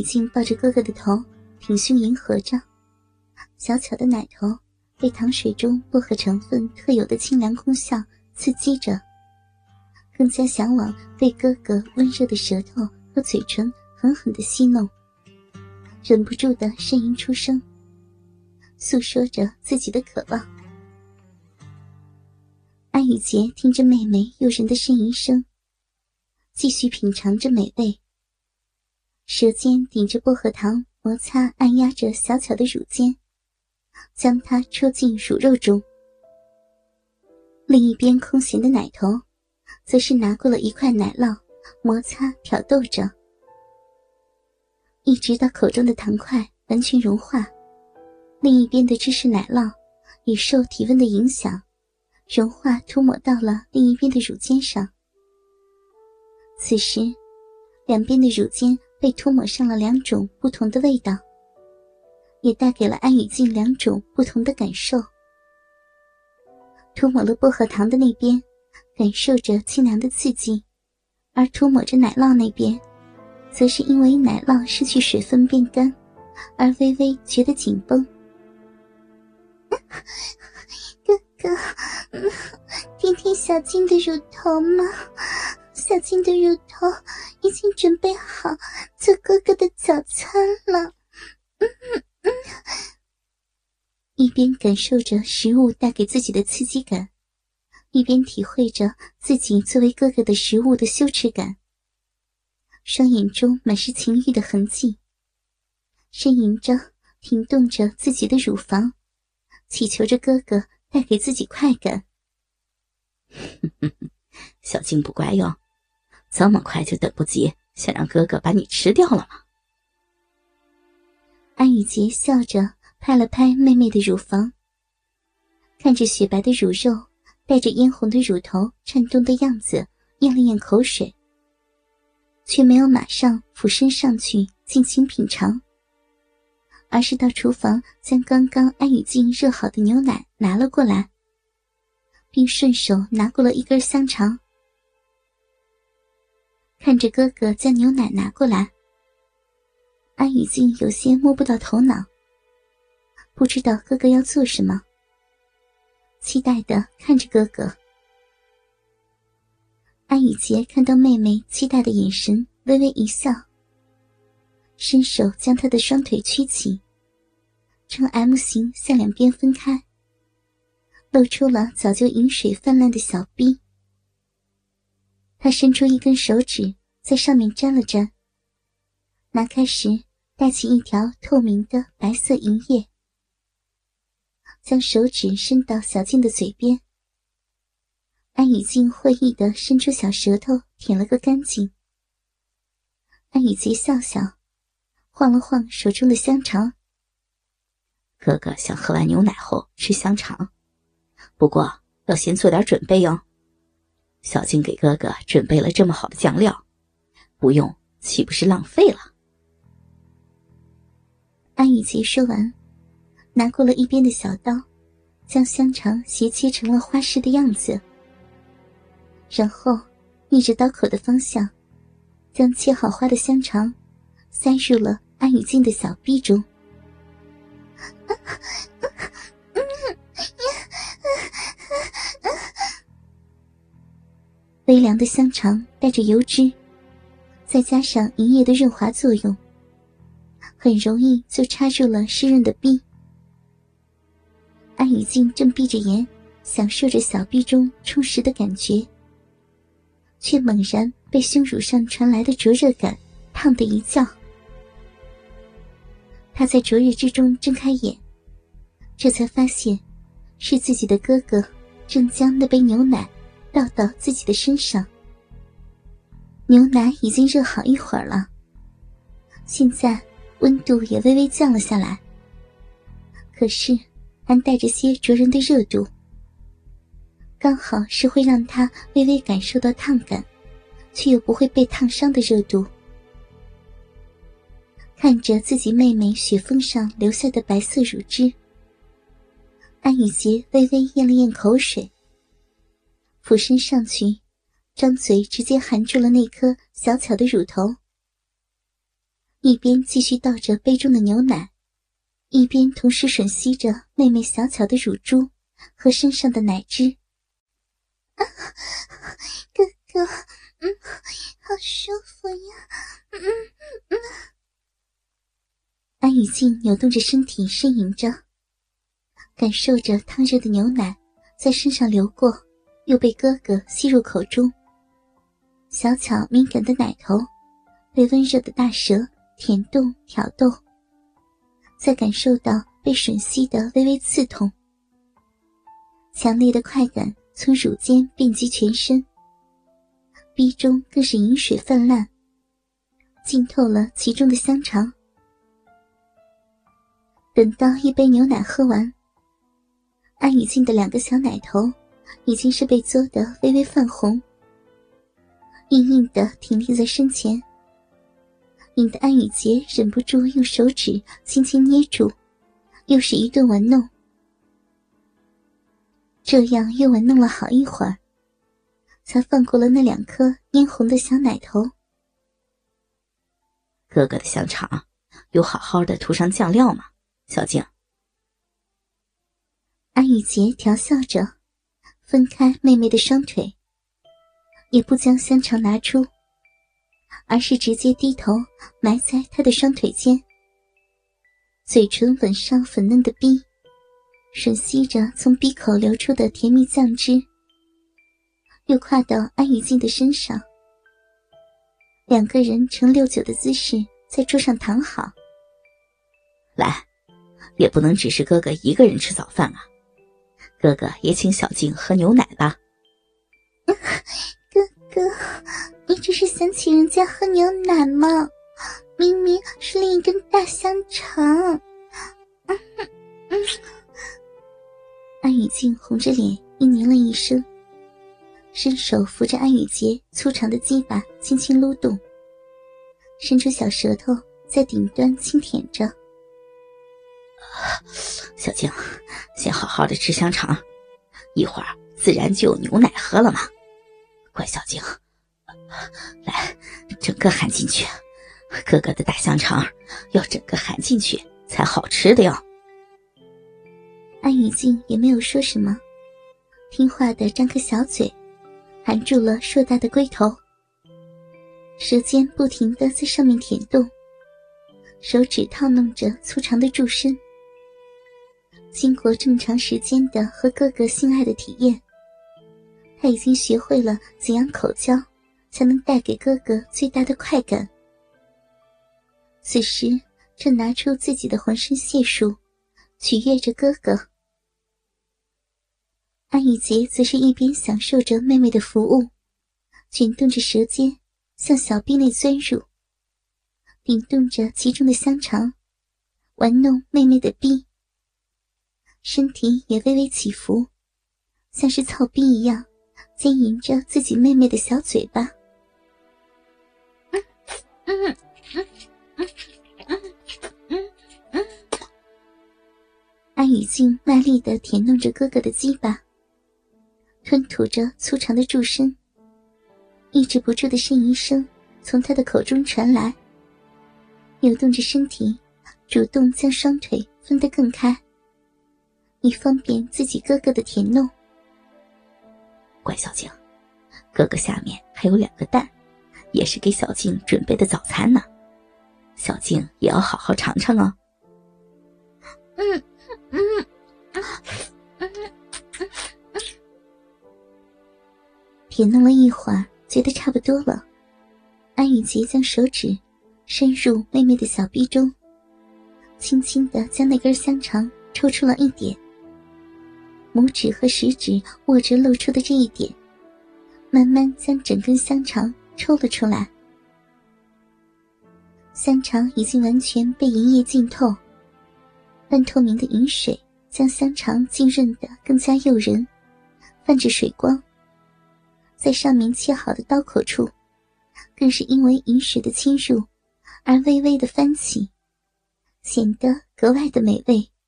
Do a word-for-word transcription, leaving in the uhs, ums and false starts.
静抱着哥哥的头，挺胸迎合着，小巧的奶头被糖水中薄荷成分特有的清凉功效刺激着，更加向往被哥哥温热的舌头和嘴唇狠狠地戏弄，忍不住地呻吟出声，诉说着自己的渴望。安雨洁听着妹妹诱人的呻吟声，继续品尝着美味，舌尖顶着薄荷糖摩擦按压着小巧的乳尖，将它戳进乳肉中。另一边空闲的奶头则是拿过了一块奶酪摩擦挑逗着，一直到口中的糖块完全融化，另一边的芝士奶酪也受体温的影响融化涂抹到了另一边的乳尖上。此时两边的乳尖被涂抹上了两种不同的味道，也带给了安雨静两种不同的感受。涂抹了薄荷糖的那边感受着清凉的刺激，而涂抹着奶酪那边则是因为奶酪失去水分变干而微微觉得紧绷。哥哥，听听小静的乳头吗？小静的乳头已经准备好做哥哥的早餐了。嗯嗯，一边感受着食物带给自己的刺激感，一边体会着自己作为哥哥的食物的羞耻感，双眼中满是情欲的痕迹，呻吟着停动着自己的乳房，祈求着哥哥带给自己快感。 小静不乖哟，这么快就等不及想让哥哥把你吃掉了吗？ 安雨洁笑着拍了拍妹妹的乳房，看着雪白的乳肉带着嫣红的乳头颤动的样子，咽了咽口水，却没有马上俯身上去尽情品尝，而是到厨房将刚刚安雨静热好的牛奶拿了过来，并顺手拿过了一根香肠。看着哥哥将牛奶拿过来，安雨静有些摸不到头脑，不知道哥哥要做什么，期待地看着哥哥。安雨洁看到妹妹期待的眼神，微微一笑，伸手将她的双腿屈起，呈 M 型向两边分开，露出了早就饮水泛滥的小臂。她伸出一根手指在上面沾了沾，拿开时带起一条透明的白色银液，将手指伸到小静的嘴边。安雨静会意地伸出小舌头舔了个干净。安雨洁笑笑，晃了晃手中的香肠。 哥哥想喝完牛奶后吃香肠，不过要先做点准备哟。小静给哥哥准备了这么好的酱料，不用岂不是浪费了？ 安雨洁说完，拿过了一边的小刀，将香肠斜切成了花式的样子，然后逆着刀口的方向，将切好花的香肠塞入了安雨静的小臂中。微凉的香肠带着油脂，再加上银液的润滑作用，很容易就插入了湿润的臂。安雨静正闭着眼享受着小臂中充实的感觉，却猛然被胸乳上传来的灼热感烫得一叫。她在灼热之中睁开眼，这才发现是自己的哥哥正将那杯牛奶倒到自己的身上。牛奶已经热好一会儿了，现在温度也微微降了下来，可是还带着些灼人的热度，刚好是会让他微微感受到烫感，却又不会被烫伤的热度。看着自己妹妹雪峰上留下的白色乳汁，安雨洁微微咽了咽口水，俯身上去，张嘴直接含住了那颗小巧的乳头。 一边继续倒着杯中的牛奶，一边同时吮吸着妹妹小巧的乳珠和身上的奶汁。啊，哥哥，嗯，好舒服呀，嗯嗯。安雨静扭动着身体呻吟着，感受着烫热的牛奶在身上流过，又被哥哥吸入口中。小巧敏感的奶头被温热的大舌舔动挑逗，再感受到被吮吸的微微刺痛，强烈的快感从乳尖遍及全身，逼中更是饮水泛滥，浸透了其中的香肠。等到一杯牛奶喝完，安雨静的两个小奶头已经是被嘬得微微泛红，硬硬的挺立在身前，引得安雨洁忍不住用手指轻轻捏住，又是一顿玩弄。这样又玩弄了好一会儿，才放过了那两颗嫣红的小奶头。 哥哥的香肠有好好的涂上酱料吗，小静？ 安雨洁调笑着，分开妹妹的双腿，也不将香肠拿出，而是直接低头埋在她的双腿间，嘴唇吻上粉嫩的逼，吮吸着从鼻口流出的甜蜜酱汁，又跨到安雨静的身上。两个人呈六九的姿势在桌上躺好。 来，也不能只是哥哥一个人吃早饭啊，哥哥也请小静喝牛奶吧。 哥哥，你只是想请人家喝牛奶吗？明明是另一根大香肠。安雨静红着脸应凝了一声，伸手扶着安雨洁粗长的鸡巴轻轻撸动，伸出小舌头在顶端轻舔着。 小静，先好好的吃香肠，一会儿自然就有牛奶喝了嘛。乖小静，来，整个含进去，哥哥的大香肠要整个含进去才好吃的哟。 安雨静也没有说什么，听话的张开小嘴，含住了硕大的龟头，舌尖不停地在上面舔动，手指套弄着粗长的柱身。经过这么长时间的和哥哥性爱的体验，他已经学会了怎样口交才能带给哥哥最大的快感。此时正拿出自己的浑身解数取悦着哥哥。安雨洁则是一边享受着妹妹的服务，卷动着舌尖向小臂内钻入，顶动着其中的香肠，玩弄妹妹的臂，身体也微微起伏，像是操逼一样经营着自己妹妹的小嘴巴。嗯嗯嗯嗯嗯嗯嗯。安雨静卖力地舔弄着哥哥的鸡巴，吞吐着粗长的柱身，抑制不住的呻吟声从他的口中传来，扭动着身体，主动将双腿分得更开，以方便自己哥哥的舔弄。 乖小静，哥哥下面还有两个蛋，也是给小静准备的早餐呢，小静也要好好尝尝哦。 嗯嗯嗯嗯嗯。舔弄了一会儿，觉得差不多了，安雨洁将手指伸入妹妹的小臂中，轻轻地将那根香肠抽出了一点，拇指和食指握着露出的这一点，慢慢将整根香肠抽了出来。香肠已经完全被银液浸透，半透明的饮水将香肠浸润得更加诱人，泛着水光。在上面切好的刀口处，更是因为饮水的侵入而微微的翻起，显得格外的美味。